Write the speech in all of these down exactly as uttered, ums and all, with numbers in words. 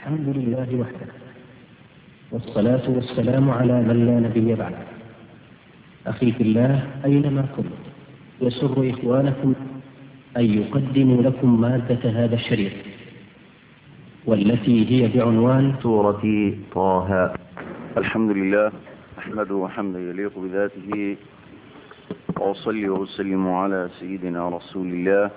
الحمد لله وحده، والصلاة والسلام على من لا نبي بعده. أخي في الله، أينما كنت، يسر إخوانكم أن يقدموا لكم مادة هذا الشريط، والتي هي بعنوان سورة طه. الحمد لله، أحمده حمدا يليق بذاته، وأصلي وأسلم على سيدنا رسول الله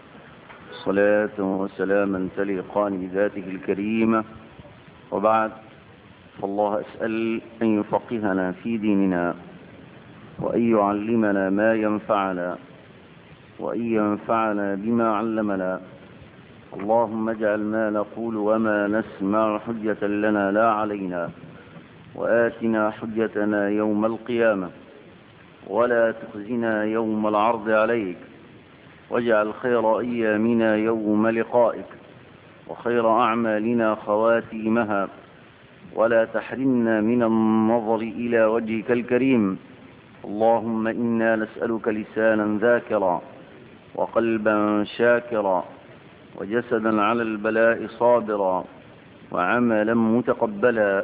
صلاة وسلاما تليقان بذاته الكريمة. وبعد، فالله أسأل أن يفقهنا في ديننا، وأن يعلمنا ما ينفعنا، وأن ينفعنا بما علمنا. اللهم اجعل ما نقول وما نسمع حجة لنا لا علينا، وآتنا حجتنا يوم القيامة، ولا تخزنا يوم العرض عليك، واجعل خير أيامنا يوم لقائك، وخير أعمالنا خواتيمها، ولا تحرمنا من النظر إلى وجهك الكريم. اللهم إنا نسألك لسانا ذاكرا، وقلبا شاكرا، وجسدا على البلاء صابرا، وعملا متقبلا،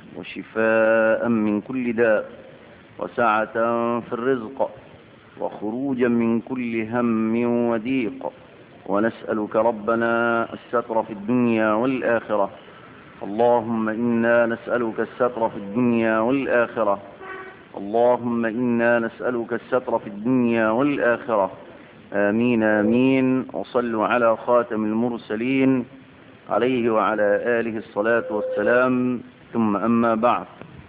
وشفاء من كل داء، وسعة في الرزق، وخروجا من كل هم وضيق. ونسألك ربنا الستر في الدنيا والآخرة. اللهم إنا نسألك الستر في الدنيا والآخرة. اللهم إنا نسألك الستر في الدنيا والآخرة. آمين آمين. وصلوا على خاتم المرسلين عليه وعلى آله الصلاة والسلام. ثم أما بعد،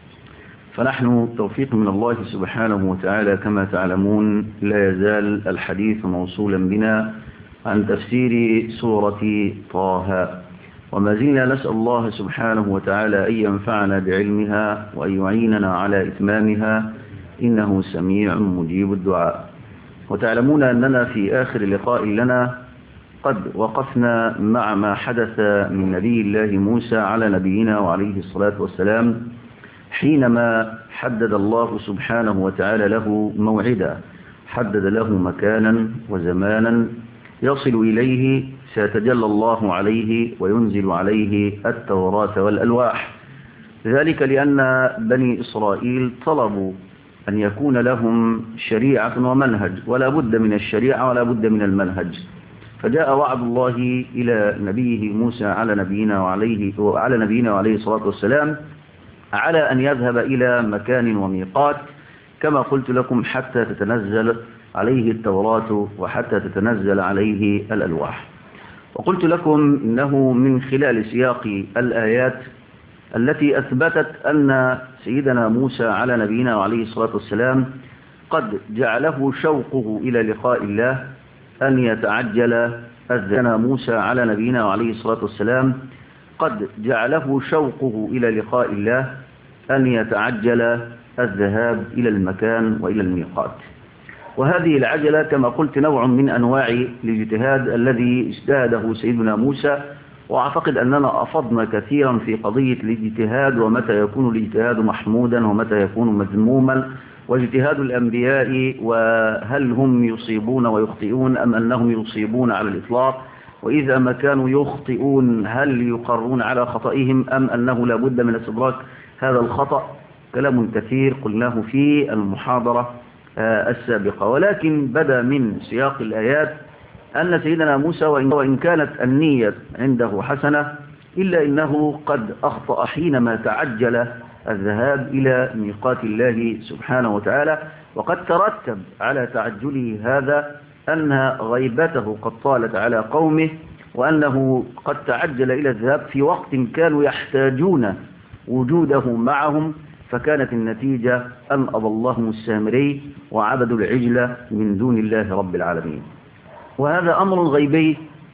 فنحن توفيق من الله سبحانه وتعالى كما تعلمون لا يزال الحديث موصولا بنا عن تفسير سورة طه، وما زلنا نسأل الله سبحانه وتعالى أن ينفعنا بعلمها وأن يعيننا على إتمامها، إنه سميع مجيب الدعاء. وتعلمون أننا في آخر لقاء لنا قد وقفنا مع ما حدث من نبي الله موسى على نبينا وعليه الصلاة والسلام، حينما حدد الله سبحانه وتعالى له موعدا، حدد له مكانا وزمانا يصل إليه سيتجلى الله عليه وينزل عليه التوراة والألواح. ذلك لأن بني إسرائيل طلبوا أن يكون لهم شريعة ومنهج، ولا بد من الشريعة ولا بد من المنهج. فجاء وعد الله إلى نبيه موسى على نبينا وعليه, وعلى نبينا وعليه الصلاة والسلام على أن يذهب إلى مكان وميقات كما قلت لكم حتى تتنزل عليه التوراة وحتى تتنزل عليه الألواح. وقلت لكم إنه من خلال سياق الآيات التي أثبتت أن سيدنا موسى على نبينا وعليه الصلاة والسلام قد جعله شوقه إلى لقاء الله أن يتعجل الذهاب. موسى على نبينا وعليه الصلاة والسلام قد جعله شوقه إلى لقاء الله أن يتعجل الذهاب إلى المكان وإلى الميقات. وهذه العجلة كما قلت نوع من أنواع الاجتهاد الذي اجتهده سيدنا موسى، وأعتقد أننا أفضنا كثيرا في قضية الاجتهاد، ومتى يكون الاجتهاد محمودا ومتى يكون مذموما، واجتهاد الأنبياء وهل هم يصيبون ويخطئون أم أنهم يصيبون على الإطلاق، وإذا ما كانوا يخطئون هل يقرون على خطئهم أم أنه لا بد من استدراك هذا الخطأ. كلام كثير قلناه في المحاضرة السابقة، ولكن بدا من سياق الآيات أن سيدنا موسى وإن كانت النية عنده حسنة إلا إنه قد أخطأ حينما تعجل الذهاب إلى ميقات الله سبحانه وتعالى. وقد ترتب على تعجله هذا أن غيبته قد طالت على قومه، وأنه قد تعجل إلى الذهاب في وقت كانوا يحتاجون وجوده معهم، فكانت النتيجة أن أضلهم السامري وعبدوا العجل من دون الله رب العالمين. وهذا أمر غيبي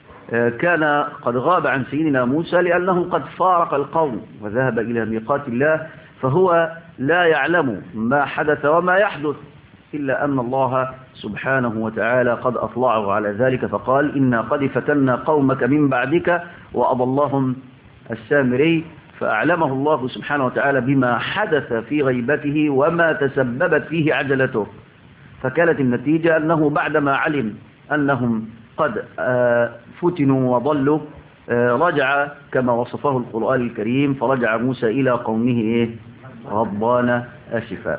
كان قد غاب عن سيدنا موسى لأنه قد فارق القوم وذهب إلى ميقات الله، فهو لا يعلم ما حدث وما يحدث إلا أن الله سبحانه وتعالى قد أطلعه على ذلك، فقال إنا قد فتنا قومك من بعدك وأضلهم السامري، فأعلمه الله سبحانه وتعالى بما حدث في غيبته وما تسببت فيه عجلته. فكانت النتيجة أنه بعدما علم أنهم قد فتنوا وضلوا رجع كما وصفه القرآن الكريم، فرجع موسى إلى قومه إيه؟ غضبان أسفا.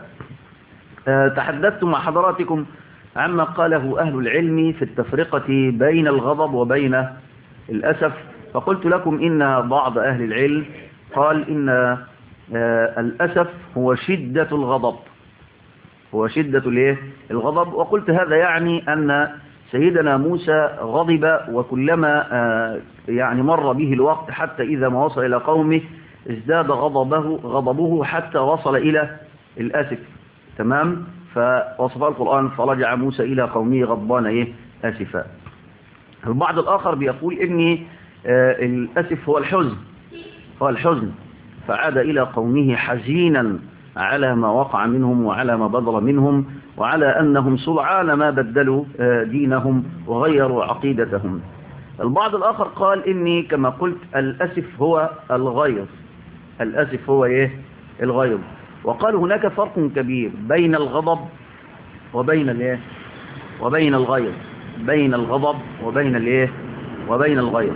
تحدثت مع حضراتكم عما قاله أهل العلم في التفرقة بين الغضب وبين الأسف، فقلت لكم إن بعض أهل العلم قال إن الأسف هو شدة الغضب، هو شدة الايه الغضب، وقلت هذا يعني أن سيدنا موسى غضب، وكلما يعني مر به الوقت حتى إذا ما وصل إلى قومه ازداد غضبه غضبه حتى وصل إلى الأسف. تمام. فوصفه القرآن فرجع موسى إلى قومه غضبان إيه أسفا. البعض الآخر بيقول إن الأسف هو الحزن، هو الحزن، فعاد إلى قومه حزينا على ما وقع منهم وعلى ما بدر منهم وعلى أنهم سرعان ما بدلوا دينهم وغيروا عقيدتهم. البعض الآخر قال إني كما قلت الأسف هو الغيظ، الأسف هو إيه الغيظ. وقال هناك فرق كبير بين الغضب وبين الإيه وبين الغيظ، بين الغضب وبين الإيه وبين الغيظ.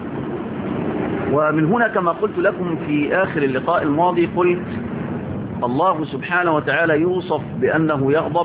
ومن هنا كما قلت لكم في آخر اللقاء الماضي قلت الله سبحانه وتعالى يوصف بأنه يغضب،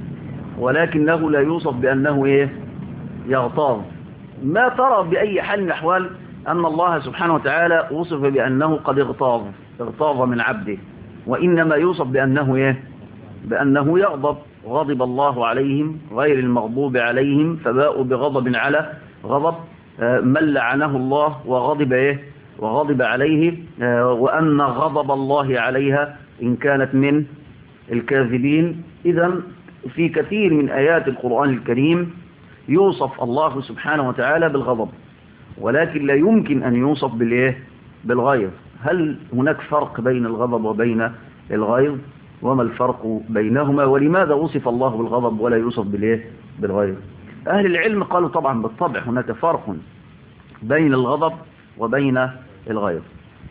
ولكنه لا يوصف بأنه إيه يغتاظ. ما ترى بأي حال من الأحوال أن الله سبحانه وتعالى وصف بأنه قد اغتاظ، اغتاظ من عبده، وإنما يوصف بأنه إيه بأنه يغضب. غضب الله عليهم غير المغضوب عليهم فباءوا بغضب على غضب، من لعنه الله وغضب إيه وغضب عليه، وأن غضب الله عليها إن كانت من الكاذبين. إذن في كثير من آيات القرآن الكريم يوصف الله سبحانه وتعالى بالغضب، ولكن لا يمكن أن يوصف بالإيه بالغيظ. هل هناك فرق بين الغضب وبين الغيظ؟ وما الفرق بينهما؟ ولماذا وصف الله بالغضب ولا يوصف بالإيه بالغيظ؟ أهل العلم قالوا طبعا بالطبع هناك فرق بين الغضب وبين الغيظ.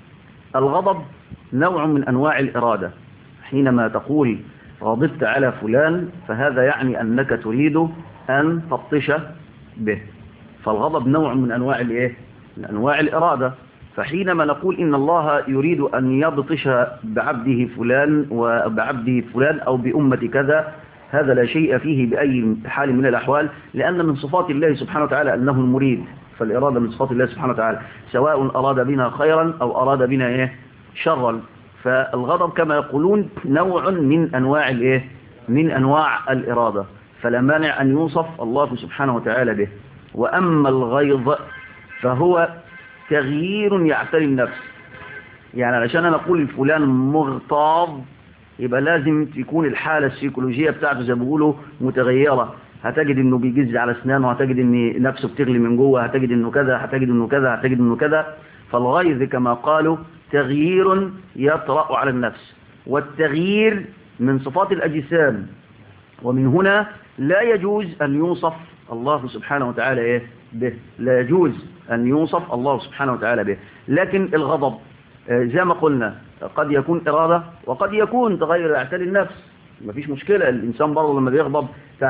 الغضب نوع من أنواع الإرادة، حينما تقول غضبت على فلان فهذا يعني أنك تريد أن تبطش به، فالغضب نوع من أنواع الإيه من أنواع الإرادة. فحينما نقول إن الله يريد أن يبطش بعبده فلان وبعبده فلان أو بأمة كذا، هذا لا شيء فيه بأي حال من الأحوال، لأن من صفات الله سبحانه وتعالى أنه المريد، فالإرادة من صفات الله سبحانه وتعالى، سواء أراد بنا خيرا أو أراد بنا إيه شرا. فالغضب كما يقولون نوع من أنواع الإيه من أنواع الإرادة، فلا مانع أن يوصف الله سبحانه وتعالى به. وأما الغيظ فهو تغيير يعتري النفس، يعني علشان أنا أقول فلان مغتاظ يبقى لازم تكون الحالة السيكولوجية بتاعته زي ما بيقولوا متغيرة. هتجد انه بيجز على اسنانه، هتجد ان نفسه بتغلي من جوه، هتجد انه كذا، هتجد انه كذا، هتجد انه كذا. فالغيظ كما قالوا تغيير يطرأ على النفس، والتغيير من صفات الأجسام، ومن هنا لا يجوز أن يوصف الله سبحانه وتعالى إيه به، لا يجوز أن يوصف الله سبحانه وتعالى به. لكن الغضب زي ما قلنا قد يكون إرادة وقد يكون تغير يعتري النفس، ما فيش مشكلة. الإنسان برضه لما بيغضب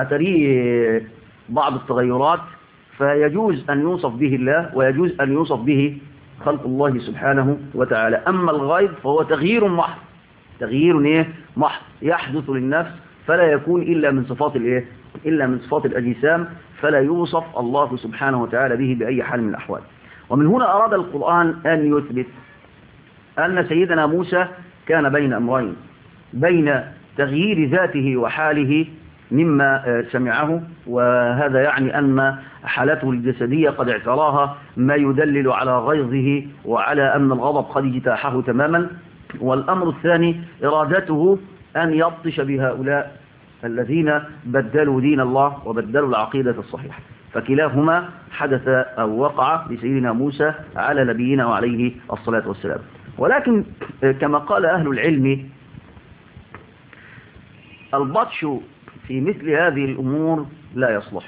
تعتريه بعض التغيرات، فيجوز أن يوصف به الله ويجوز أن يوصف به خلق الله سبحانه وتعالى. أما الغيظ فهو تغيير محض، تغيير إيه محض يحدث للنفس، فلا يكون إلا من صفات الإيه إلا من صفات الأجسام، فلا يوصف الله سبحانه وتعالى به بأي حال من الأحوال. ومن هنا أراد القرآن أن يثبت أن سيدنا موسى كان بين أمرين، بين تغيير ذاته وحاله مما سمعه، وهذا يعني أن حالته الجسدية قد اعتراها ما يدلل على غيظه وعلى أن الغضب قد اجتاحه تماما. والأمر الثاني إرادته أن يبطش بهؤلاء الذين بدلوا دين الله وبدلوا العقيدة الصحيحة، فكلاهما حدث أو وقع لسيدنا موسى على نبينا وعليه الصلاة والسلام. ولكن كما قال أهل العلم البطش في مثل هذه الأمور لا يصلح.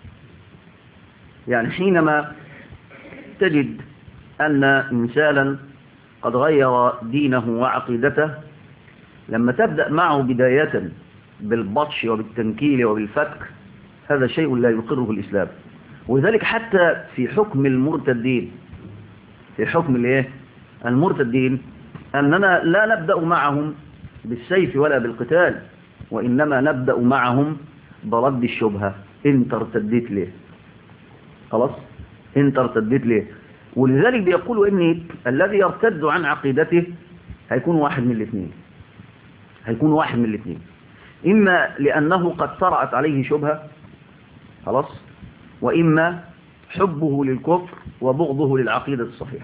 يعني حينما تجد أن إنسانا قد غير دينه وعقيدته، لما تبدأ معه بداية بالبطش وبالتنكيل وبالفتك، هذا شيء لا يقره الإسلام. وذلك حتى في حكم المرتدين، في حكم الايه المرتدين أننا لا نبدأ معهم بالسيف ولا بالقتال، وإنما نبدأ معهم برد الشبهة. انت ارتديت ليه؟ خلاص، انت ارتديت ليه؟ ولذلك بيقولوا ان الذي يرتد عن عقيدته هيكون واحد من الاثنين، هيكون واحد من الاثنين إما لأنه قد طرأت عليه شبهة، خلاص، وإما حبه للكفر وبغضه للعقيدة الصحيحة.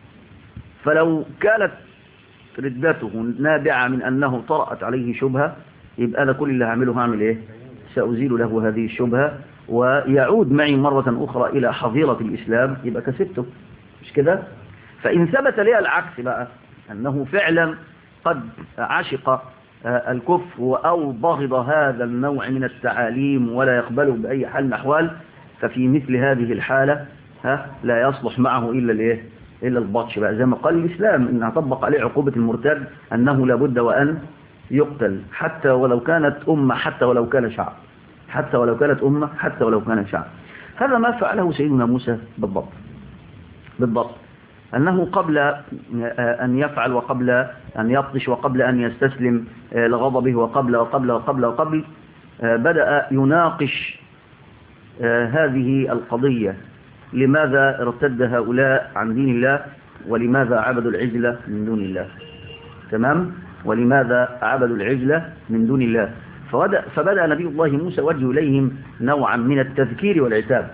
فلو كانت ردته نابعة من أنه طرأت عليه شبهة، يبقى أنا كل اللي هعمله هعمل إيه؟ سأزيل له هذه الشبهة ويعود معي مرة أخرى إلى حظيرة الإسلام، يبقى كسبته، مش كده؟ فإن ثبت لي العكس بقى، أنه فعلا قد عشق الكفر أو بغض هذا النوع من التعاليم ولا يقبله بأي حال من الأحوال، ففي مثل هذه الحالة ها لا يصلح معه إلا الإيه؟ إلا البطش بقى، زي ما قال الإسلام إن طبق عليه عقوبة المرتد أنه لابد وأن يقتل، حتى ولو كانت أمة، حتى ولو كان شعب، حتى ولو كانت أمة، حتى ولو كان شعب. هذا ما فعله سيدنا موسى بالضبط بالضبط أنه قبل أن يفعل وقبل أن يبطش وقبل أن يستسلم لغضبه وقبل وقبل وقبل وقبل بدأ يناقش هذه القضية: لماذا ارتد هؤلاء عن دين الله؟ ولماذا عبدوا العجلة من دون الله؟ تمام؟ ولماذا عبدوا العجلة من دون الله؟ فبدأ, فبدأ نبي الله موسى وجه إليهم نوعا من التذكير والعتاب،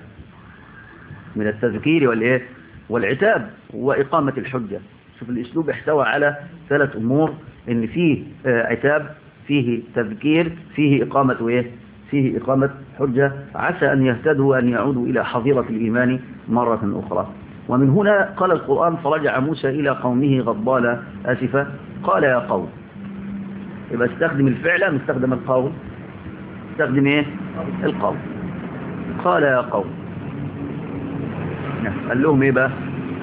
من التذكير والإيه؟ والعتاب وإقامة الحجة. شوف الأسلوب احتوى على ثلاث أمور: إن فيه عتاب، فيه تذكير، فيه إقامة إيه؟ فيه إقامة حجة، عسى أن يهتدوا أن يعودوا إلى حظيرة الإيمان مرة أخرى. ومن هنا قال القرآن: فرجع موسى إلى قومه غضبان آسفا قال يا قوم. يبقى استخدم الفعل، مستخدم القول، استخدم إيه؟ القول. قال يا قوم، قال لهم إيه بقى؟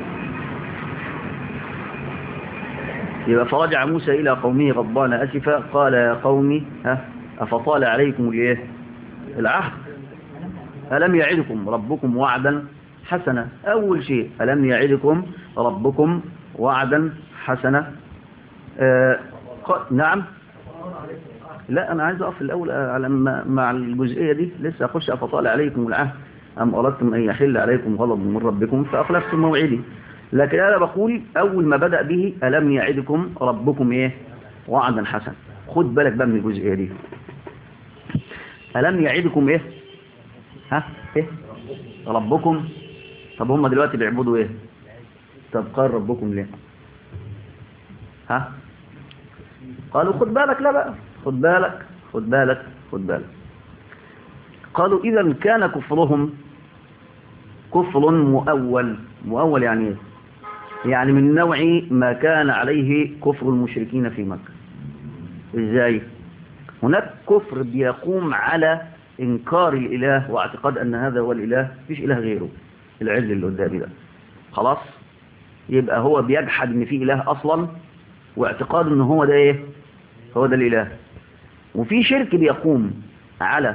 يبقى فرجع موسى إلى قومه غضبان آسفا قال يا قوم ها أفطال عليكم الإيه؟ العهد؟ ألم يعدكم ربكم وعدا حسنا؟ أول شيء، ألم يعدكم ربكم وعدا حسنا؟ آه نعم. لا، أنا عايز أقف الأول على مع الجزئية دي، لسه أخش أفطال عليكم العهد أم أردتم أن يحل عليكم غضب من ربكم فأخلفتم موعدي. لكن أنا بقول أول ما بدأ به ألم يعدكم ربكم إيه؟ وعدا حسنا. خد بالك بقى من الجزئية دي. ألم يعدكم إيه؟ ها؟ إيه؟ ربكم. طب هم دلوقتي بيعبدوا إيه؟ طب قال ربكم ليه؟ ها؟ قالوا خد بالك، لا بقى خد بالك خد بالك خد بالك قالوا إذا كان كفرهم كفر مؤول. مؤول يعني إيه؟ يعني من نوع ما كان عليه كفر المشركين في مكة. إزاي؟ هناك كفر بيقوم على إنكار الإله واعتقاد أن هذا هو الإله، فيش إله غيره، العجل اللي قدامي ده، خلاص؟ يبقى هو بيجحد إن في إله أصلا واعتقاد أنه هو ده إيه؟ هو ده الإله. وفي شرك بيقوم على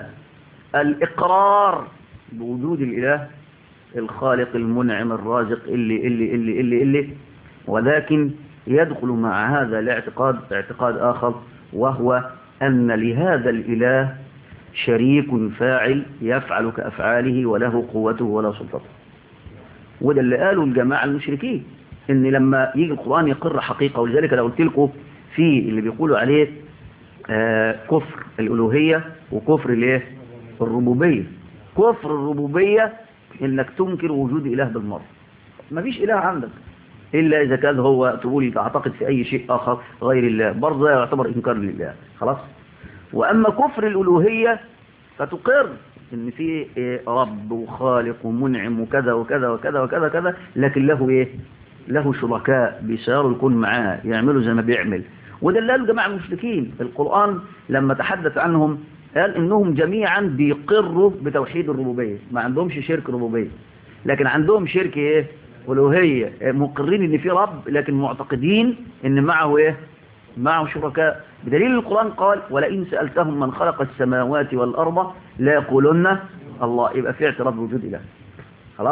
الإقرار بوجود الإله الخالق المنعم الرازق اللي اللي اللي اللي اللي ولكن يدخل مع هذا الاعتقاد اعتقاد آخر، وهو أن لهذا الإله شريك فاعل يفعل كأفعاله وله قوته ولا سلطته. وده اللي قالوا الجماعة المشركين، إن لما يجي القرآن يقر حقيقة. ولذلك لو قلت لكم في اللي بيقولوا عليه آه كفر الألوهية وكفر الايه؟ الربوبية. كفر الربوبية إنك تنكر وجود إله بالمرة، ما فيش إله عندك إلا إذا كان هو تقول تعتقد في أي شيء آخر غير الله، برضه يعتبر إنكار لله، خلاص. وأما كفر الألوهية فتقر إن في رب وخالق ومنعم وكذا وكذا وكذا وكذا كذا، لكن له إيه؟ له شركاء بيسيروا الكون معاه يعملوا زي ما بيعمل. وده اللي قالوا جماعة المشركين. القرآن لما تحدث عنهم قال إنهم جميعا بيقروا بتوحيد الربوبية، ما عندهمش شرك ربوبية، لكن عندهم شرك إيه؟ ألوهية. مقرين إن في رب لكن معتقدين إن معه إيه؟ معه شركاء. بدليل القرآن قال: ولئن سألتهم من خلق السماوات والأرض لا يقولون الله. يبقى في اعتراف بوجود إله، خلاص.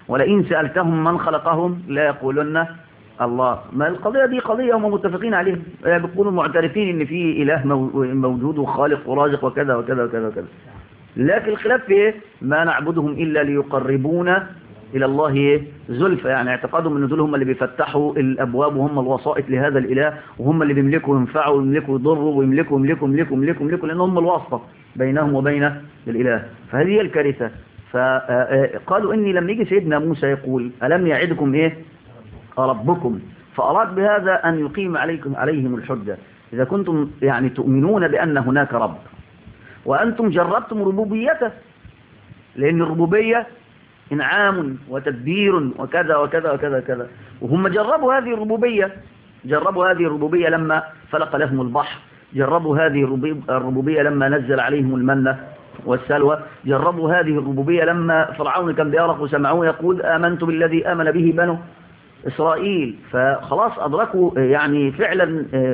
ولئن سألتهم من خلقهم لا يقولن الله. ما القضية دي قضية هم متفقين عليها، بيكونوا معترفين ان في إله موجود وخالق ورازق وكذا وكذا وكذا وكذا، لكن الخلاف في ايه؟ ما نعبدهم إلا ليقربونا إلى الله زلفى، يعني اعتقادهم ان دول هم اللي بيفتحوا الأبواب وهم الوسائط لهذا الإله، وهم اللي بيملكوا وينفعوا ويملكوا ويضروا ويملكوا ويملكوا ويملكوا ويملكوا ويملكوا لأن هم الواسطة بينهم وبين الإله. فهذه هي الكارثة. فقالوا إني لما يجي سيدنا موسى يقول ألم يعدكم إيه ربكم، فأراد بهذا أن يقيم عليكم عليهم الحجة. إذا كنتم يعني تؤمنون بأن هناك رب وأنتم جربتم ربوبيته، لأن الربوبية إنعام وتدبير وكذا وكذا وكذا كذا، وهم جربوا هذه الربوبية، جربوا هذه الربوبية لما فلق لهم البحر، جربوا هذه الربوبية لما نزل عليهم المنة والسلوى، جربوا هذه الربوبية لما فرعون كان بيرق وسمعوه يقول آمنت بالذي آمن به بنو إسرائيل. فخلاص أدركوا يعني فعلا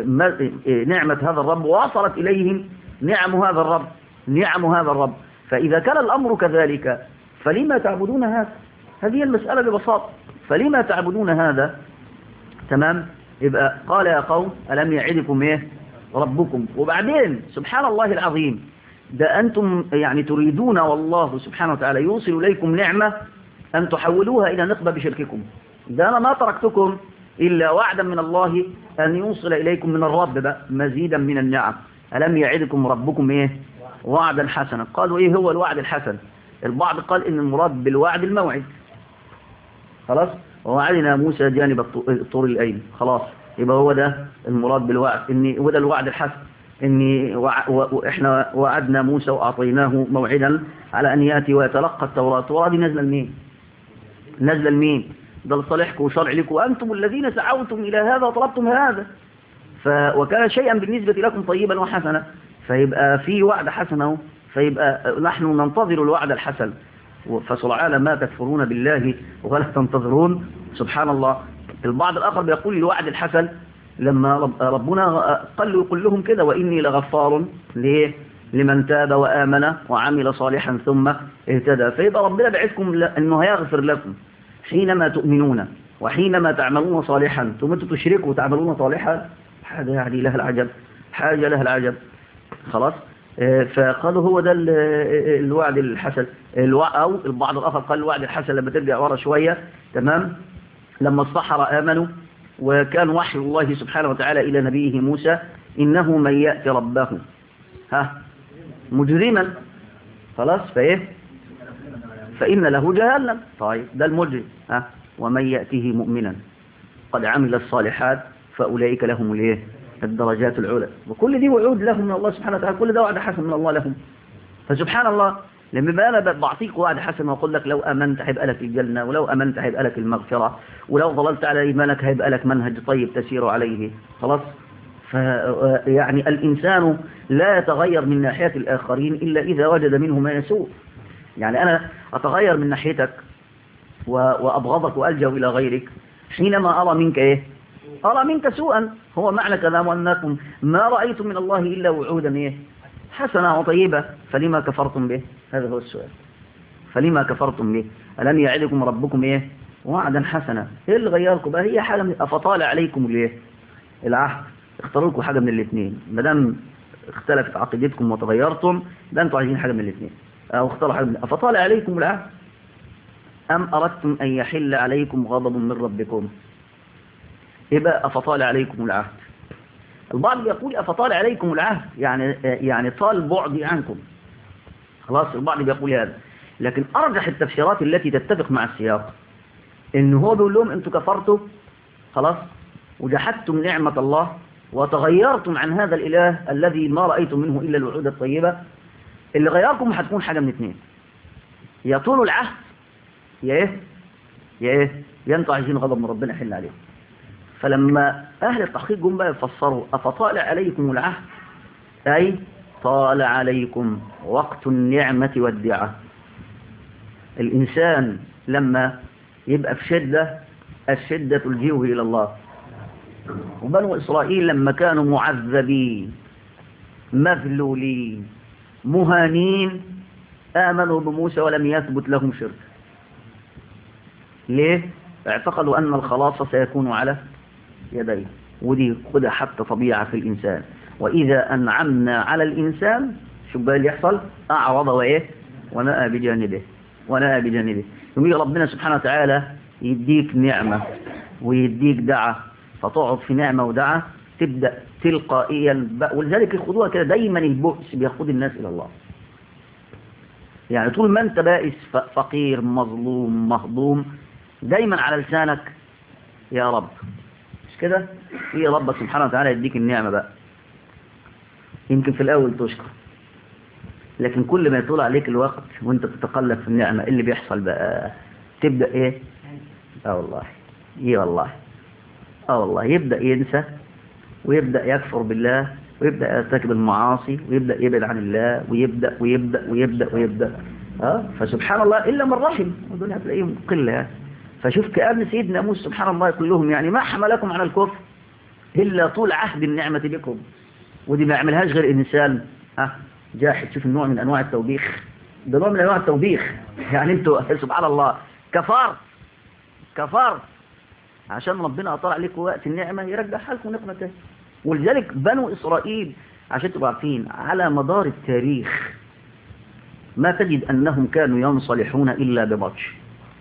نعمة هذا الرب، ووصلت إليهم نعم هذا الرب، نعم هذا الرب. فإذا كان الأمر كذلك فلما تعبدون هذا؟ هذه المسألة ببساطة، فلما تعبدون هذا؟ تمام. يبقى قال يا قوم ألم يعدكم إيه ربكم. وبعدين سبحان الله العظيم، ده أنتم يعني تريدون والله سبحانه وتعالى يوصل إليكم نعمة أن تحولوها إلى نقبة بشرككم. ده أنا ما تركتكم إلا وعدا من الله أن يوصل إليكم من الرب بقى مزيدا من النعم. ألم يعدكم ربكم إيه وعدا حسنا. قالوا إيه هو الوعد الحسن؟ البعض قال إن المراد بالوعد الموعد، خلاص، ووعدنا موسى جانب الطور الأيمن، خلاص يبقى هو ده المراد بالوعد، إن وده الوعد الحسن، إن وإحنا وعدنا موسى وأعطيناه موعدا على أن يأتي ويتلقى التوراة. التوراة دي نزل مين؟ نزل مين؟ ده لصالحكم وشرع لكم، وأنتم الذين سعوتم إلى هذا وطلبتم هذا، ف وكان شيئا بالنسبة لكم طيبا وحسنا، فيبقى في وعد حسن، فيبقى نحن ننتظر الوعد الحسن. فسرعان ما تكفرون بالله ولا تنتظرون. سبحان الله. البعض الآخر بيقول الوعد الحسن لما ربنا قال يقول لهم كده وإني لغفار ليه لمن تاب وآمن وعمل صالحا ثم اهتدى. فيبقى ربنا بعثكم أنه هيغفر لكم حينما تؤمنون وحينما تعملون صالحا، ثم تشركوا وتعملون صالحا. حاجة يعني لها العجب، حاجة لها العجب. خلاص. فقالوا هو ده الوعد الحسن، أو البعض الآخر قال الوعد الحسن لما ترجع ورا شوية، تمام، لما الصحراء آمنوا وكان وحي الله سبحانه وتعالى إلى نبيه موسى إنه من يأتي ربه ها مجرما، خلاص، فإيه فإن له جهنم. طيب ده المجرم، ها ومن يأتيه مؤمنا قد عمل الصالحات فأولئك لهم الايه الدرجات العلى. وكل دي وعود لهم من الله سبحانه وتعالى، كل ده وعد حسن من الله لهم. فسبحان الله، لما أنا بعطيك وعد حسن وأقول لك لو أمنت هيبقى لك الجنة، ولو أمنت هيبقى لك المغفرة، ولو ظللت على إيمانك هيبقى لك منهج طيب تسير عليه، خلاص. فيعني الإنسان لا يتغير من ناحية الآخرين إلا إذا وجد منه ما يسوء. يعني أنا أتغير من ناحيتك وأبغضك وألجأ إلى غيرك حينما أرى منك إيه؟ أرى منك سوءا. هو معنى كلام أنكم ما رأيتم من الله إلا وعودا إيه؟ حسنة وطيبة، فلما كفرتم به؟ هذا هو السؤال. فلما كفرتم به؟ ألم يعدكم ربكم إيه؟ وعدا حسنا. إيه اللي غيركم بقى؟ هي حالة من أفطال عليكم الإيه؟ العهد. اختاروا لكم حاجة من الاثنين، ما دام اختلفت عقيدتكم وتغيرتم، ده أنتوا عايزين حاجة من الاثنين، أو اختاروا حاجة من أفطال عليكم العهد أم أردتم أن يحل عليكم غضب من ربكم؟ يبقى أفطال عليكم العهد. البعض يقول أفطال عليكم العهد يعني يعني طال بعدي عنكم، خلاص. البعض بيقول هذا، لكن أرجح التفسيرات التي تتفق مع السياق إن هو بيقول لهم أنتم كفرتم، خلاص، وجحدتم نعمة الله وتغيرتم عن هذا الإله الذي ما رأيتم منه إلا الوعود الطيبة. اللي غيركم هتكون حاجة من اثنين، يا طول العهد يا إيه يا إيه يا أنتوا عايزين غضب من ربنا يحل عليهم. فلما أهل التحقيق جم بقى يفسروا أفطال عليكم العهد أي طال عليكم وقت النعمة والدعاء. الإنسان لما يبقى في شدة، الشدة تلجئه إلى الله. وبنو إسرائيل لما كانوا معذبين مذلولين مهانين آمنوا بموسى ولم يثبت لهم شرك. ليه؟ اعتقدوا أن الخلاص سيكون على يديه، ودي خدها حتى طبيعة في الإنسان. وإذا أنعمنا على الإنسان شو بقى اللي يحصل؟ أعرض وإيه؟ ونأى بجانبه ونأى بجانبه. يقول ربنا سبحانه وتعالى يديك نعمة ويديك دعة، فتقعد في نعمة ودعة تبدأ تلقائيا، ولذلك يخذوها كده دايما، البؤس بيخذ الناس إلى الله. يعني طول ما أنت بائس فقير مظلوم مهضوم دايما على لسانك يا رب، مش كده؟ يا ربك سبحانه وتعالى يديك النعمة بقى، يمكن في الأول تشكر، لكن كل ما يطول عليك الوقت وانت تتقلب في النعمة اللي بيحصل بقى تبدأ ايه؟ اه والله ايه والله اه والله يبدأ ينسى ويبدأ يكفر بالله ويبدأ يرتكب المعاصي ويبدأ يبعد عن الله ويبدأ ويبدأ ويبدأ ويبدأ اه فسبحان الله إلا من رحم، ودول هتلاقيهم قلة يعني. فشوف كأن سيدنا موسى سبحان الله يقول لهم يعني ما حملكم على الكفر إلا طول عهد النعمة بكم، ودي ما يعملهاش غير إنسان ها جاحد. شوف النوع من أنواع التوبيخ، ده نوع من أنواع التوبيخ. يعني انتوا سبحان الله كفار كفار عشان ربنا أطلع عليكم وقت النعمة يرجعها لكم نقمة تاني. ولذلك بنو إسرائيل عشان تبقوا عارفين على مدار التاريخ ما تجد أنهم كانوا ينصلحون إلا ببطش.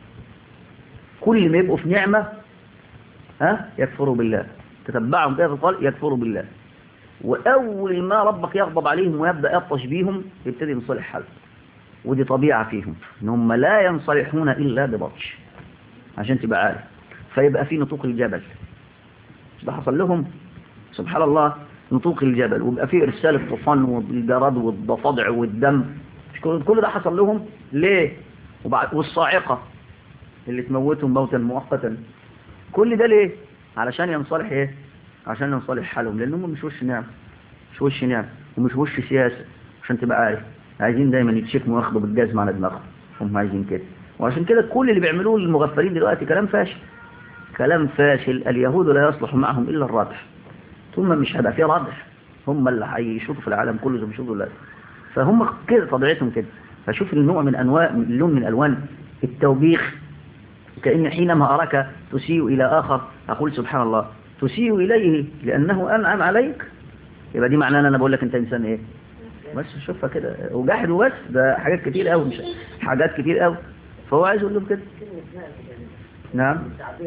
كل ما يبقوا في نعمة ها يكفروا بالله، تتبعهم كيف قال يكفروا بالله، وأول ما ربك يغضب عليهم ويبدأ يبطش بيهم يبتدي ينصلح حالهم. ودي طبيعة فيهم إنهم لا ينصلحون إلا ببطش عشان تبقى عارف. فيبقى في نطوق الجبل، ده حصل لهم سبحان الله، نطوق الجبل، ويبقى في إرسال الطوفان والجراد والضفادع والدم، كل ده حصل لهم ليه؟ وبعد والصاعقة اللي تموتهم موتا مؤقتا، كل ده ليه؟ علشان ينصلح ايه؟ عشان ينصلح حالهم، لأنهم مش وش نعم مش وش نعم ومش وش سياسة. عشان تبقى عارف عايزين دايما يتشكموا وياخدوا بالجزم على دماغهم، هم عايزين كده. وعشان كده كل اللي بيعملوه المغفلين دلوقتي كلام فاشل، كلام فاشل. اليهود لا يصلح معهم إلا الردح، ثم مش هيبقى فيه ردح، هم اللي هيشوطوا في العالم كله زي ما بيشوطوا دلوقتي. فهم كده طبيعتهم كده. فشوف النوع من أنواع اللون من ألوان التوبيخ، كأن حينما أراك تسيء إلى آخر أقول سبحان الله تسيء إليه لأنه أنعم عليك، يبقى دي معناه أنا بقول لك أنت إنسان إيه؟ بس شوفها كده وجاحد وبس، ده حاجات كتير قوي، مش حاجات كتير قوي. فهو عايز يقول لهم كده. نعم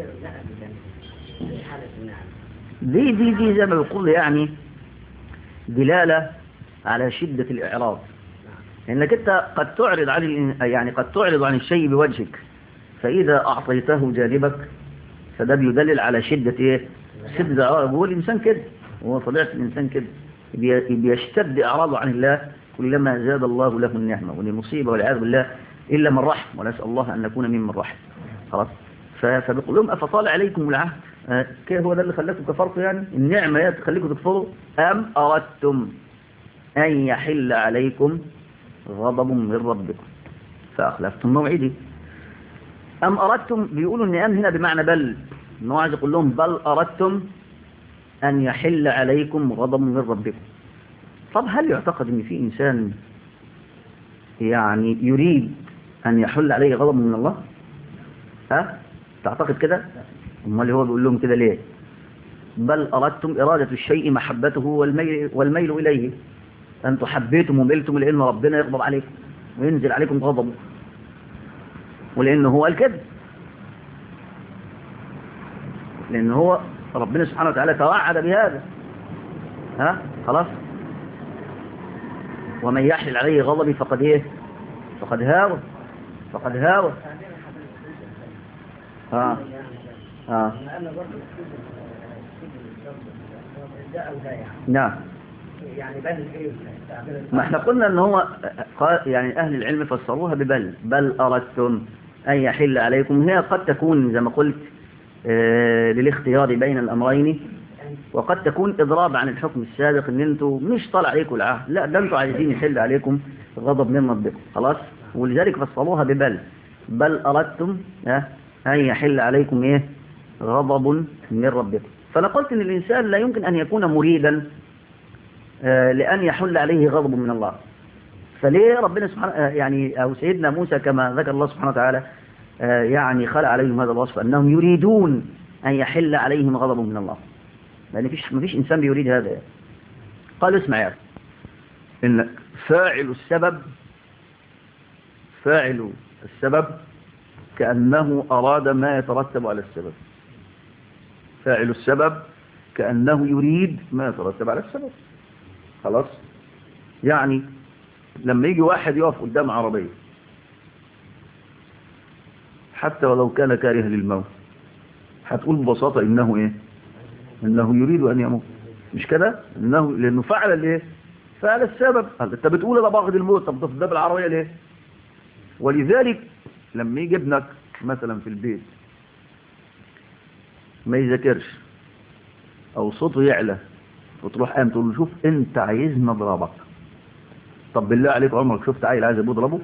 دي دي دي زي ما بيقول يعني دلالة على شدة الإعراض، إنك أنت قد تعرض عن يعني قد تعرض عن الشيء بوجهك، فإذا أعطيته جانبك فده بيدلل على شدة إيه؟ شدة الإعراض. هو الإنسان كده، هو طبيعة الإنسان كده، بيشتد إعراضه عن الله كلما زاد الله له النعمة والمصيبة والعياذ بالله إلا من رحم، ونسأل الله أن نكون ممن رحم. خلاص. فبيقول لهم أفطال عليكم العهد، آه كيف هو ده اللي خلاكم كفرتوا؟ يعني النعمة تخليكم تكفروا؟ أم أردتم أن يحل عليكم غضب من ربكم فأخلفتم موعدي. أم أردتم بيقولوا أن أم هنا بمعنى بل، أنه عايز يقول لهم بل أردتم أن يحل عليكم غضب من ربكم. طب هل يعتقد أن في إنسان يعني يريد أن يحل عليه غضب من الله؟ ها؟ تعتقد كده؟ أما اللي هو بيقول لهم كده ليه؟ بل أردتم إرادة الشيء محبته والميل, والميل إليه، أنتم حبيتم وملتم لأن ربنا يغضب عليكم وينزل عليكم غضبه، ولأنه هو قال كده، لأنه هو ربنا سبحانه وتعالى توعد بهذا. ها؟ خلاص. ومن يحلل عليه غضبي فقد ايه؟ فقد هاوى فقد هاوى ها ها نعم. ما احنا قلنا ان هو يعني اهل العلم فسروها ببل، بل اردتم ان يحل عليكم، هي قد تكون زي ما قلت آه للاختيار بين الامرين، وقد تكون اضراب عن الحكم السابق ان انتوا مش طالع عليكم العهد، لا ده انتوا عايزين يحل عليكم غضب من ربكم. خلاص. ولذلك فسروها ببل، بل اردتم اه ان يحل عليكم ايه؟ غضب من ربكم. فانا قلت ان الانسان لا يمكن ان يكون مريدا آه لان يحل عليه غضب من الله. فليه ربنا سبحانه يعني او سيدنا موسى كما ذكر الله سبحانه وتعالى آه يعني خلق عليهم هذا الوصف أنهم يريدون أن يحل عليهم غضب من الله، لأن فيش ما فيش إنسان بيريد هذا يعني. قال اسمع يا إن فاعل السبب فاعل السبب كأنه أراد ما يترتب على السبب. فاعل السبب كأنه يريد ما يترتب على السبب. خلاص؟ يعني لما يجي واحد يقف قدام عربية حتى ولو كان كاره للموت هتقول ببساطة إنه إيه؟ إنه يريد أن يموت، مش كده؟ إنه لأنه فعل الإيه؟ فعل السبب. أنت بتقول أنا باخد الموت، طب تفضل بالعربية ليه؟ ولذلك لما يجي ابنك مثلا في البيت ما يذاكرش او صوته يعلى وتروح قام تقول له شوف انت عايزني اضربك، طب بالله عليك عمرك شفت عيل عايز ابوه يضربه؟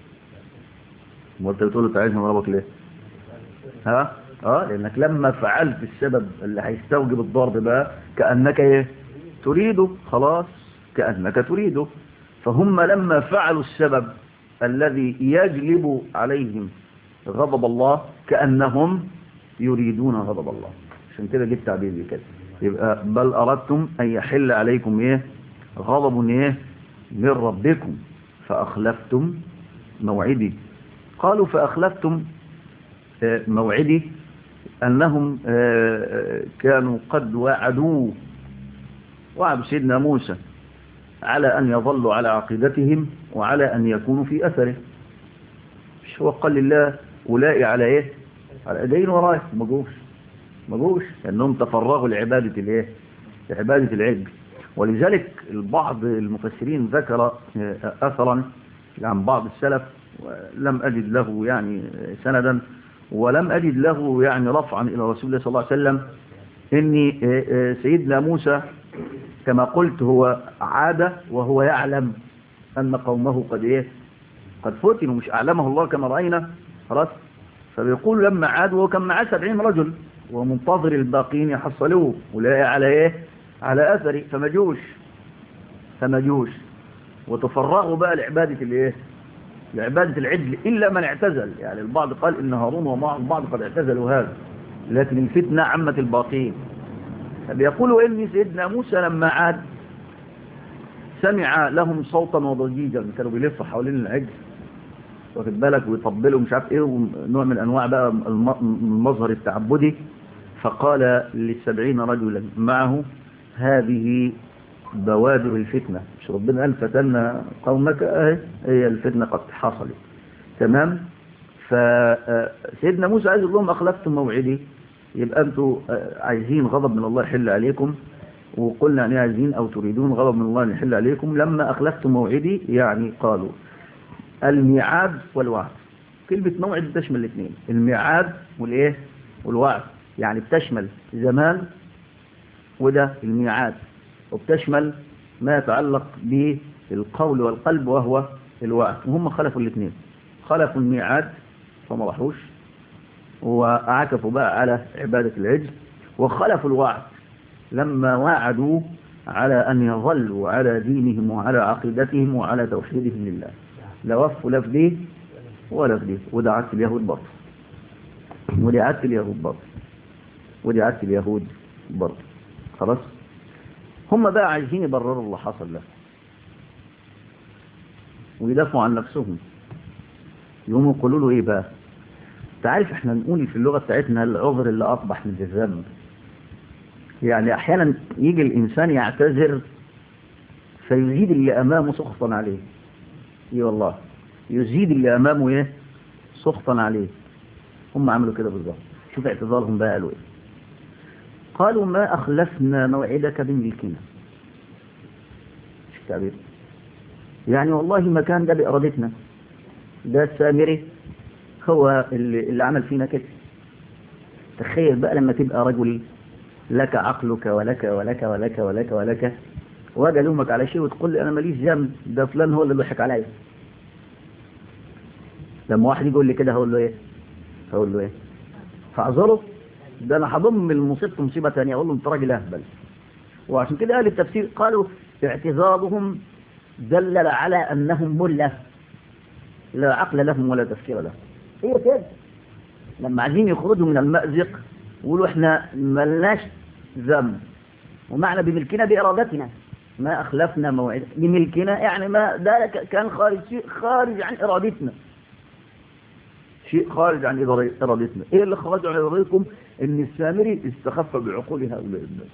وانت بتقول له انت عايزني اضربك ليه؟ ها اه لانك لما فعلت السبب اللي هيستوجب الضرب بقى كانك ايه تريده، خلاص كانك تريده. فهم لما فعلوا السبب الذي يجلب عليهم غضب الله كأنهم يريدون غضب الله، عشان كده جبت تعبير كده. يبقى بل أردتم أن يحل عليكم إيه غضب إيه من ربكم فأخلفتم موعدي. قالوا فأخلفتم موعدي أنهم كانوا قد وعدوا وعد سيدنا موسى على أن يظلوا على عقيدتهم وعلى أن يكونوا في أثره. مش هو قال لله أولئك على إيه على أدين ورايه؟ ما جوش ما جوش لأنهم تفرغوا لعبادة الإيه لعبادة العجل. ولذلك البعض المفسرين ذكر أثرا عن بعض السلف ولم أجد له يعني سندا ولم أجد له يعني رفعا إلى رسول الله صلى الله عليه وسلم إن سيدنا موسى كما قلت هو عاد وهو يعلم أن قومه قد إيه قد فتنوا، مش أعلمه الله كما رأينا. خلاص فبيقول لما عاد وهو كان معاه سبعين رجل ومنتظر الباقين يحصلوه ولا على إيه على أثري فما جوش فما جوش وتفرغوا بقى لعبادة الإيه لعبادة العجل إلا من اعتزل. يعني البعض قال إن هارون وبعض قد اعتزلوا هذا، لكن الفتنة عمت الباقين. فبيقولوا إن سيدنا موسى لما عاد سمع لهم صوتا وضجيجا، كانوا بيلفوا حوالين العجل واخد بالك ويطبلوا مش عارف ايه نوع من انواع بقى المظهر التعبدي. فقال للسبعين رجلا معه هذه بوادر الفتنة، مش ربنا قال فتنا قومك اهي هي الفتنة قد حصلت تمام. فسيدنا موسى عايز يقول لهم اخلفتم موعدي، يبقى انتوا عايزين غضب من الله يحل عليكم، وقلنا ان عايزين او تريدون غضب من الله يحل عليكم. لما اخلفتم موعدي يعني قالوا الميعاد والوعد. كلمة موعد بتشمل الاثنين، الميعاد والايه والوعد، يعني بتشمل زمان وده الميعاد، وبتشمل ما يتعلق بالقول والقلب وهو الوعد. وهم خلفوا الاثنين، خلفوا الميعاد فما راحوش وعكفوا بقى على عبادة العجل، وخلفوا الوعد لما وعدوا على أن يظلوا على دينهم وعلى عقيدتهم وعلى توحيدهم لله، لا وفوا لا في دي ولا في دي. وده عكس اليهود برضه، ودي عكس اليهود برضه، ودي عكس اليهود برضه. خلاص هم بقى عايزين يبرروا اللي حصل له ويدافعوا عن نفسهم. يقوموا يقولوا له ايه بقى؟ تعرف احنا نقول في اللغة بتاعتنا العذر اللي اصبح من الذنب. يعني احيانا يجي الانسان يعتذر فيزيد اللي امامه سخطا عليه. ايه والله يزيد اللي امامه ايه سخطا عليه. هم عملوا كده بالظبط. شوف اعتذارهم بقى قالوا ايه. قالوا ما اخلفنا موعدك بملكنا. شو التعبير؟ يعني والله ما كان ده بارادتنا، ده السامري هو اللي, اللي عمل فينا كده. تخيل بقى لما تبقى رجل لك عقلك ولك ولك ولك ولك ولك واجي الومك على شيء وتقول لي انا ماليش ذنب، ده فلان هو اللي ضحك عليا. لما واحد يقول لي كده هقول له ايه؟ هقول له ايه؟ فاعذره؟ ده انا هضم المصيبه مصيبه ثانيه، اقول له انت راجل اهبل. وعشان كده اهل التفسير قالوا اعتذارهم دلل على انهم مله لا عقل لهم ولا تفكير لهم. هي كده لما عايزين يخرجوا من المأزق يقولوا احنا ملناش ذنب، ومعنى بملكنا بإرادتنا ما أخلفنا موعد. بملكنا يعني ما ده كان خارج شيء خارج عن إرادتنا، شيء خارج عن إرادتنا. إيه اللي خرج عن إرادتكم؟ إن السامري استخف بعقول هؤلاء الناس.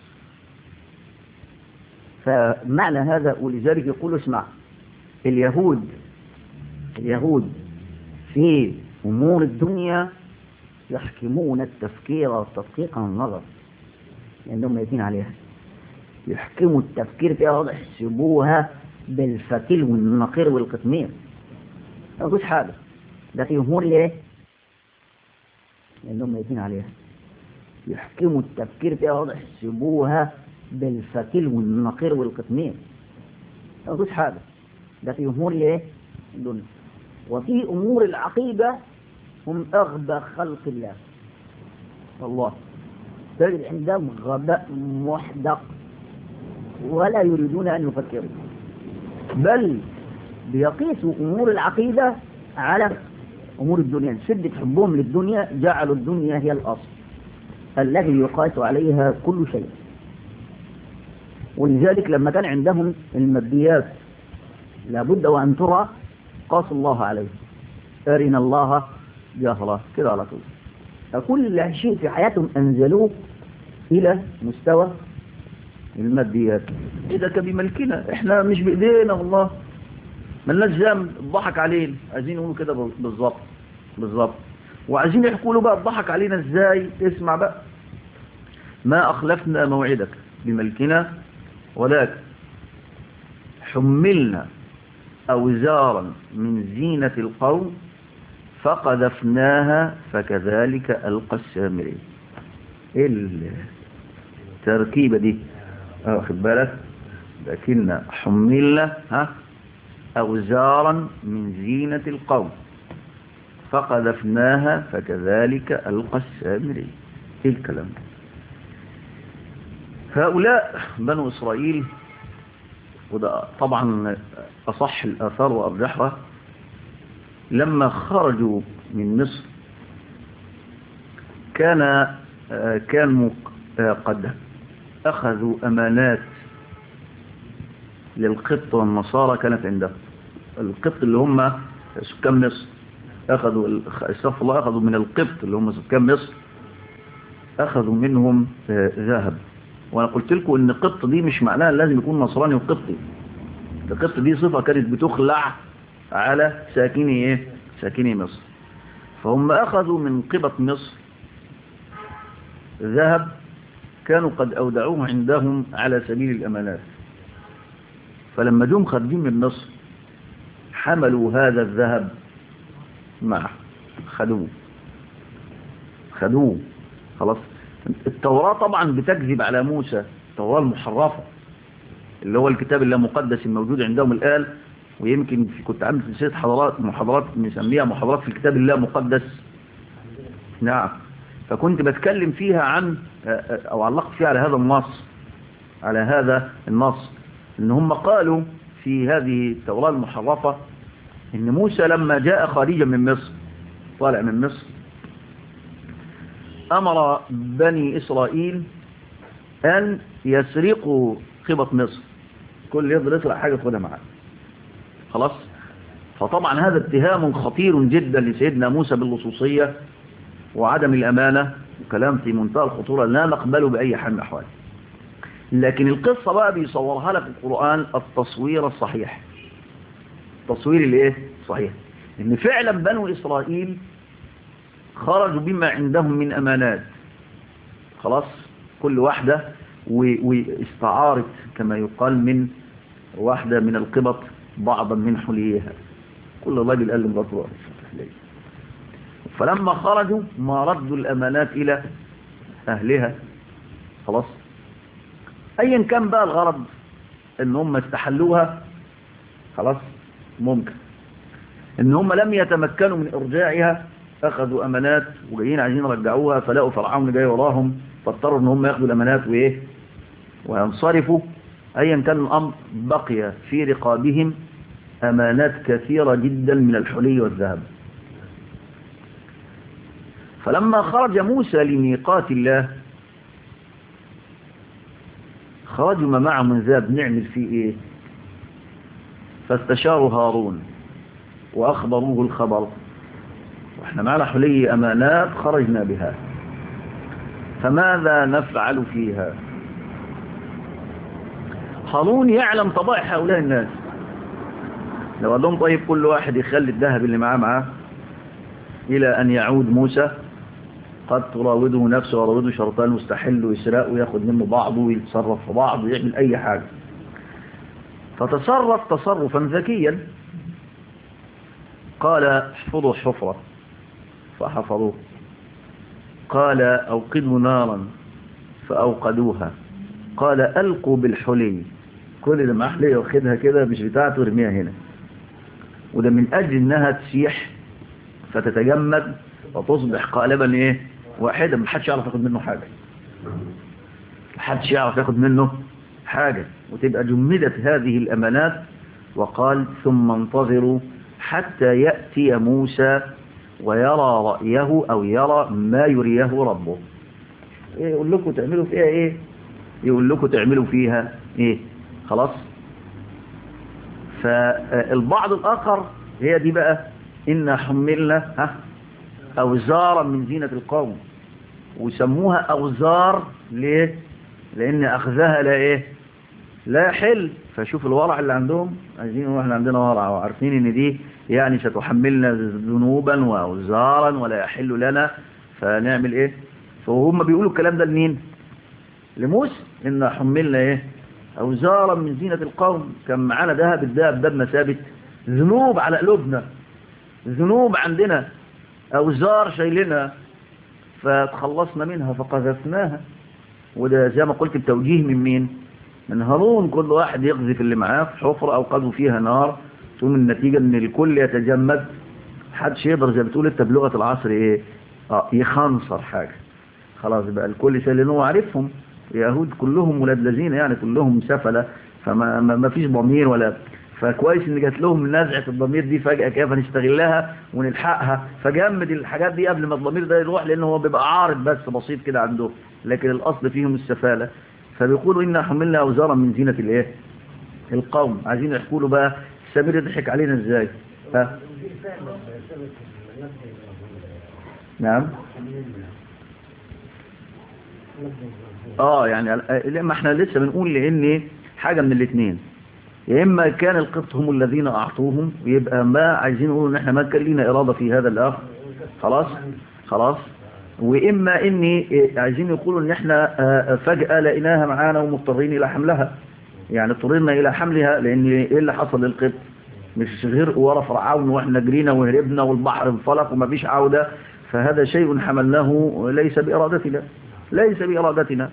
فمعنى هذا، ولذلك يقول اسمع، اليهود اليهود في أمور الدنيا يحكمون التفكير والتدقيق عن النظر، لأنهم يدين عليها. يحكموا التفكير فيها واضح، يحسبوها بالفتيل والنقير والقطمير، ما فيش حاجة. ده في أمور ليه؟ لأنهم يدين عليها. يحكموا التفكير فيها واضح، يحسبوها بالفتيل والنقير والقطمير، ما فيش حاجة. ده في أمور ليه؟ الدنيا. وفي أمور العقيدة هم أغبى خلق الله والله. تجد عندهم غباء محدق ولا يريدون أن يفكروا، بل بيقيسوا أمور العقيدة على أمور الدنيا. شدة حبهم للدنيا جعلوا الدنيا هي الأصل الذي يقاس عليها كل شيء. ولذلك لما كان عندهم الماديات لابد وأن ترى، قاس الله عليه، أرنا الله جهرة كده على طول. فكل شيء في حياتهم أنزلوه إلى مستوى الماديات. إذا كان بملكنا، إحنا مش بإيدينا والله، ملناش ذنب، الضحك علينا. عايزين يقولوا كده بالظبط بالظبط، وعايزين يحكوا له بقى الضحك علينا إزاي. اسمع بقى، ما أخلفنا موعدك بملكنا ولكن حملنا أوزارا من زينة القوم فقذفناها فكذلك ألقى السامري. إيه التركيبة دي؟ واخد بالك؟ لكن حملنا ها أوزارا من زينة القوم فقذفناها فكذلك ألقى السامري. إيه الكلام ده؟ هؤلاء بنو إسرائيل، وده طبعا أصح الآثار وأرجحها، لما خرجوا من مصر كان كانوا قد أخذوا أمانات للقبط والنصارى كانت عندهم. القبط اللي هم سكان مصر أخذوا استغفر الله أخذوا من القبط اللي هم سكان مصر، أخذوا منهم ذهب. وأنا قلت لكم إن قبط دي مش معناها لازم يكون نصراني وقبطي. القبط دي صفة كانت بتخلع على ساكني إيه؟ ساكني مصر. فهم أخذوا من قبط مصر ذهب كانوا قد أودعوه عندهم على سبيل الأمانات. فلما جم خارجين من مصر حملوا هذا الذهب معه، خدوه خدوه خلاص. التوراة طبعا بتكذب على موسى، التوراة المحرفة اللي هو الكتاب اللامقدس الموجود عندهم الآن. ويمكن كنت عامل سلسلة حضارات محاضرات بنسميها محاضرات في الكتاب اللامقدس. نعم. فكنت بتكلم فيها عن أو علقت فيها على هذا النص على هذا النص إن هم قالوا في هذه التوراة المحرفة إن موسى لما جاء خارجا من مصر، طالع من مصر، أمر بني إسرائيل أن يسرقوا قبط مصر، كل يفضل يسرق حاجة خدها معاه خلاص. فطبعا هذا اتهام خطير جدا لسيدنا موسى باللصوصية وعدم الأمانة، وكلام في منتهى الخطورة لا نقبله بأي حال من الأحوال. لكن القصة بقى بيصورها لك القرآن التصوير الصحيح، التصوير الايه صحيح، ان فعلا بنو إسرائيل خرجوا بما عندهم من أمانات خلاص، كل واحدة واستعارت كما يقال من واحدة من القبط بعضا من حليها، كل راجل قال لمراته. فلما خرجوا ما ردوا الأمانات إلى أهلها خلاص. أيا كان بقى الغرض إن هم استحلوها خلاص، ممكن إن هم لم يتمكنوا من إرجاعها، أخذوا أمانات وجايين عايزين يرجعوها، فلاقوا فرعون جاي وراهم، فاضطروا إن هم ياخذوا الأمانات وإيه وينصرفوا. أيا كان الأمر بقي في رقابهم أمانات كثيرة جدا من الحلي والذهب. فلما خرج موسى لميقات الله خرجوا ما معه من ذهب نعمل فيه ايه؟ فاستشاروا هارون واخبروه الخبر، واحنا معنا حلي امانات خرجنا بها، فماذا نفعل فيها؟ هارون يعلم طبائع هؤلاء الناس، لو قال لهم طيب كل واحد يخلي الذهب اللي معاه معاه الى ان يعود موسى، قد تراوده نفسه وراوده شرطان مستحل ويسرق وياخد منه بعضه ويتصرف في بعضه ويعمل اي حاجة. فتصرف تصرفا ذكيا، قال احفظوا الحفرة فحفروه، قال اوقدوا نارا فاوقدوها، قال القوا بالحلي، كل اللي معاه حلي واخدها كده مش بتاعته ارميها هنا، وده من اجل انها تسيح فتتجمد وتصبح قالبا ايه واحدا، محدش يعرف ياخد منه حاجة، محدش يعرف ياخد منه حاجة، وتبقى جمدت هذه الأمانات. وقال ثم انتظروا حتى يأتي موسى ويرى رأيه أو يرى ما يريه ربه. إيه يقول لكم تعملوا فيها ايه؟ يقول لكم تعملوا فيها ايه؟ خلاص. فالبعض الآخر هي دي بقى إن حملنا ها أوزارا من زينة القوم، ويسموها أوزار ليه؟ لأن أخذها لا إيه؟ لا يحل. فشوف الورع اللي عندهم، عايزين واحنا عندنا ورع وعارفين إن دي يعني ستحملنا ذنوبا وأوزارا ولا يحل لنا، فنعمل إيه؟ فهم بيقولوا الكلام ده لمين؟ لموسى، إن حملنا إيه؟ أوزارا من زينة القوم، كان معانا ذهب، الذهب ده بمثابة ذنوب على قلوبنا، ذنوب عندنا، أوزار شايلنا، فتخلصنا منها فقذفناها. وده زي ما قلت بتوجيه من مين؟ من هارون. كل واحد يقذف اللي معاه في حفرة أو قذفوا فيها نار، ثم النتيجة ان الكل يتجمد، حدش يقدر زي بتقول انت بلغة العصر ايه اه يخنصر حاجة. خلاص بقى الكل شايلين، هو عارفهم يهود كلهم ولاد لذين يعني، كلهم سفلة، فما ما فيش ضمير ولا. فكويس ان جات لهم نزعة الضمير دي فجأة كيف نستغلها ونلحقها، فجمد الحاجات دي قبل ما الضمير ده يروح، لانه هو بيبقى عارض بس بسيط كده عنده، لكن الاصل فيهم السفالة. فبيقولوا إنا حملنا أوزارا من زينة الايه القوم. عايزين يحكوا له بقى السمير يضحك علينا ازاي؟ ها نعم اه يعني لما احنا لسه بنقول لان حاجة من الاثنين، يا اما كان القبط هم الذين اعطوهم، ويبقى ما عايزين نقول ان احنا ما كان لنا اراده في هذا الاخر، خلاص خلاص، واما اني عايزين يقولوا ان احنا فجأة لقيناها معانا ومضطرين الى حملها، يعني اضطرينا الى حملها، لان ايه اللي حصل للقبط؟ مش غير ورا فرعون واحنا جرينا وهربنا والبحر انفلق وما فيش عودة، فهذا شيء حملناه ليس بارادتنا، ليس بارادتنا.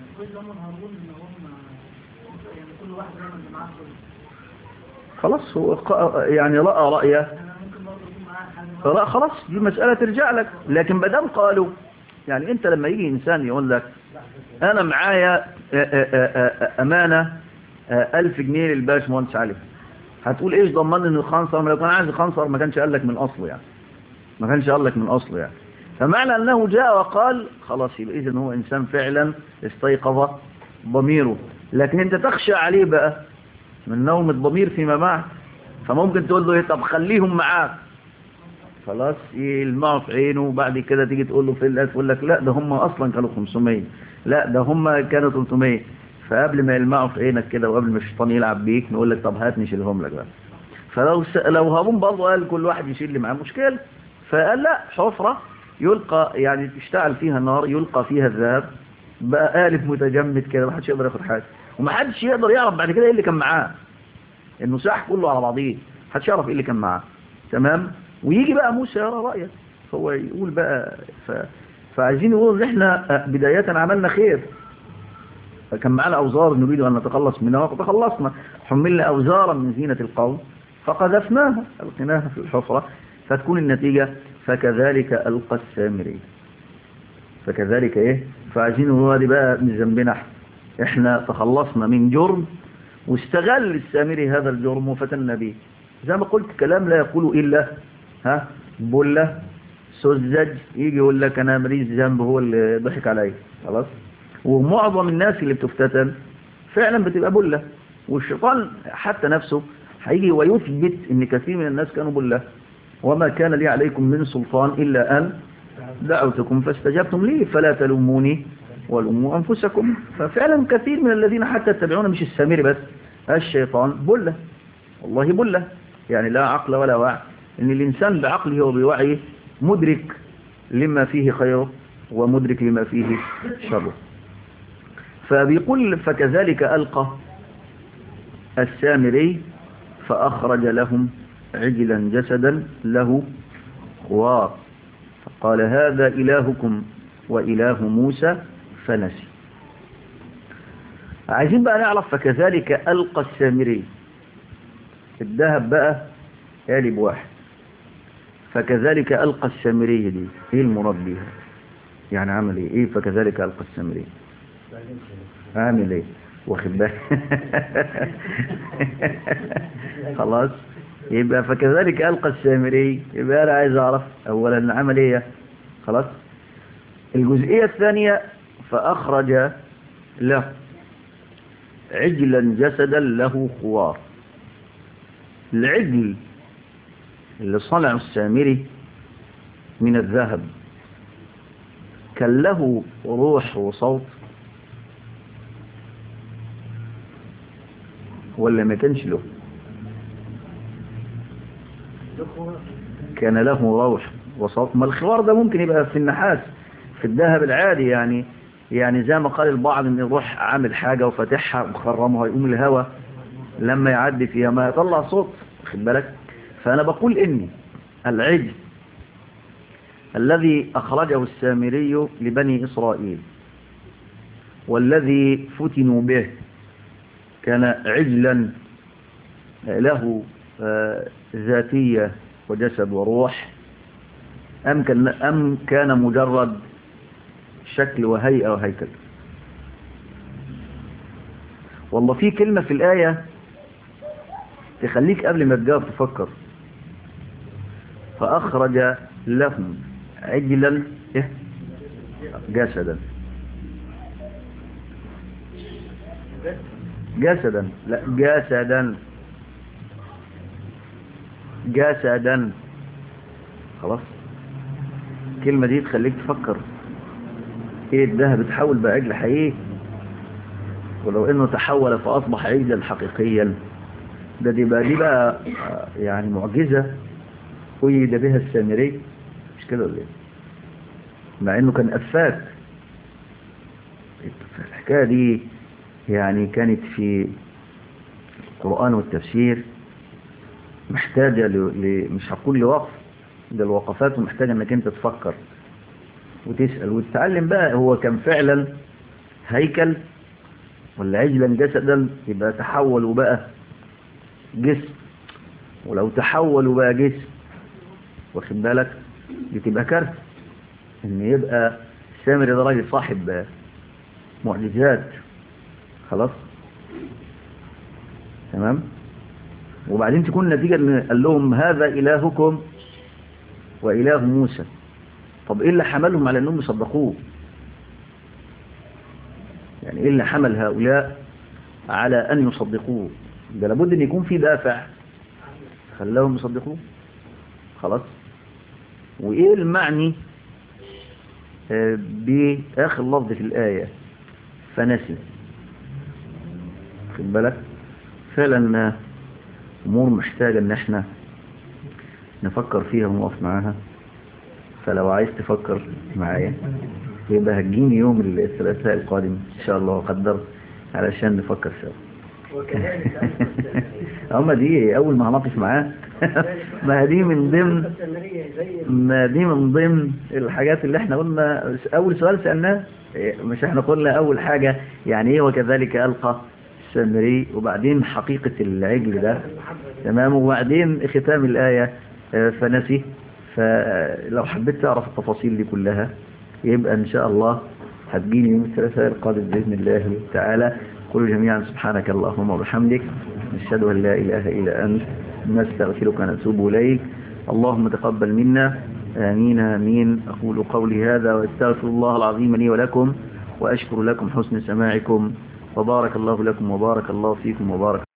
خلاص هو يعني رأى رأيه، لا خلاص دي مسألة ترجع لك، لكن بدام قالوا يعني انت لما يجي انسان يقول لك انا معايا امانة الف جنيه للباش مهندس علي، هتقول ايش ضمن ان الخنصر؟ ما لو كان عايز خنصر ما كانش قال لك من اصله، يعني ما كانش قال لك من اصله يعني. فمعنى انه جاء وقال خلاص يبقى اذا هو انسان فعلا استيقظ ضميره، لكن انت تخشى عليه بقى من نوم الضمير فيما بعد، فممكن تقول له طب خليهم معاك، خلاص يلمعوا في عينه، وبعد كده تيجي تقول له في الله، تقول لك لا ده هم اصلا كانوا خمسمية، لا ده هم كانوا ثلاثمية، فقبل ما يلمعوا في عينك كده وقبل ما الشيطان يلعب بيك نقول لك طب هات نشيلهم لك بقى. فلو س... لو هارون برضه قال كل واحد يشيل اللي معاه مشكله، فقال لا حفره يلقى يعني تشتعل فيها النار، يلقى فيها الذهب بقى قالب متجمد كده، ما حدش يقدر ياخد حاجه، وما حدش يقدر يعرف بعد كده ايه اللي كان معاه، انه ساح كله على بعضيه، ما حدش يعرف ايه اللي كان معاه. تمام. ويجي بقى موسى يرى رأيه، هو يقول بقى ف... فعايزين يقولوا ان احنا بداية عملنا خير، فكان معنا أوزار نريد أن نتخلص منها فتخلصنا، حملنا أوزارا من زينة القوم فقذفناها ألقناها في الحفرة، فتكون النتيجة فكذلك ألقى السامري، فكذلك إيه. فعايزين يقولوا هذه بقى من ذنبنا، احنا تخلصنا من جرم واستغل السامري هذا الجرم وفتنا به. زي ما قلت كلام لا يقول إلا ها بلة سذج يجي يقول لك انا مريض ذنب هو اللي ضحك عليا خلاص. ومعظم الناس اللي بتفتتن فعلا بتبقى بله، والشيطان حتى نفسه هيجي ويثبت ان كثير من الناس كانوا بله. وما كان لي عليكم من سلطان الا ان دعوتكم فاستجبتم لي فلا تلوموني ولوموا انفسكم. ففعلا كثير من الذين حتى يتبعون مش السامري بس، الشيطان بله، والله بله، يعني لا عقل ولا وعي. ان الانسان بعقله وبوعيه مدرك لما فيه خيره ومدرك لما فيه شره. فبيقول فكذلك ألقى السامري فأخرج لهم عجلا جسدا له خوار فقال هذا إلهكم وإله موسى فنسي. عايزين بقى نعرف فكذلك ألقى السامري. الذهب بقى قالب واحد، فكذلك ألقى السامري دي ايه المراد بيها؟ يعني عمل ايه؟ ايه فكذلك ألقى السامري؟ عامل ايه؟ واخد بالك؟ خلاص، يبقى فكذلك ألقى السامري، يبقى انا عايز اعرف اولا عمل ايه. خلاص. الجزئية الثانية فأخرج له عجلا جسدا له خوار. العجل اللي صنعه السامري من الذهب كان له روح وصوت ولا ما كانش له؟ كان له روح وصوت. ما الخوار ده ممكن يبقى في النحاس، في الذهب العادي، يعني يعني زي ما قال البعض ان يروح عامل حاجة وفتحها وخرمها يقوم الهواء لما يعدي فيها ما يطلع صوت، خد بالك. فأنا بقول إني العجل الذي أخرجه السامري لبني إسرائيل والذي فتنوا به كان عجلا له ذاتية وجسد وروح، أم كان, أم كان مجرد شكل وهيئة وهيكل؟ والله في كلمة في الآية تخليك قبل ما تجاوب تفكر. فأخرج لهم عجلا إيه؟ جسدا جسدا لا جسدا جسدا خلاص. الكلمة دي تخليك تفكر ايه الذهب بتحول بقى عجل حقيقي، ولو انه تحول فاصبح عجلا حقيقيا، ده دي بقى دي بقى يعني معجزة قيد بها السامري، مش كده ولا ايه؟ مع انه كان افاك. الحكاية دي يعني كانت في القرآن والتفسير محتاجة ل... مش هقول لوقف، ده الوقفات ومحتاجة انك انت تفكر وتسأل وتتعلم بقى هو كان فعلا هيكل ولا عجلا جسدا، يبقى تحول وبقى جسم. ولو تحول وبقى جسم واخد بالك بتبقى كارثة ان يبقى السامري ده راجل صاحب معجزات. خلاص تمام. وبعدين تكون نتيجة ان قال لهم هذا إلهكم وإله موسى. طب ايه اللي حملهم على انهم يصدقوه؟ يعني ايه اللي حمل هؤلاء على ان يصدقوه؟ ده لابد ان يكون في دافع خلاهم يصدقوه. خلاص. وايه المعني باخر لفظ في الآية فنسي؟ خد بالك فعلا امور محتاجة ان احنا نفكر فيها ونقف معاها. فلو عايز تفكر معايا يبقى هتجيني يوم الثلاثاء القادم ان شاء الله وقدر علشان نفكر سوا. اما دي اول ما هنقف معاه ما دي من ضمن ما دي من ضمن الحاجات اللي احنا قلنا. اول سؤال سألناه مش احنا قلنا اول حاجة يعني ايه وكذلك ألقى السامري، وبعدين حقيقة العجل ده تمام، وبعدين ختام الآية فنسي. فلو حبيت تعرف التفاصيل دي كلها يبقى ان شاء الله هتجيني يوم الثلاثاء القادم بإذن الله تعالى. قل جميعا سبحانك اللهم وبحمدك نشهد أن لا إله إلا أنت نستغفرك ونتوب إليك. اللهم تقبل منا آمين آمين. أقول قولي هذا وأستغفر الله العظيم لي ولكم، وأشكر لكم حسن سماعكم، وبارك الله لكم وبارك الله فيكم وبارك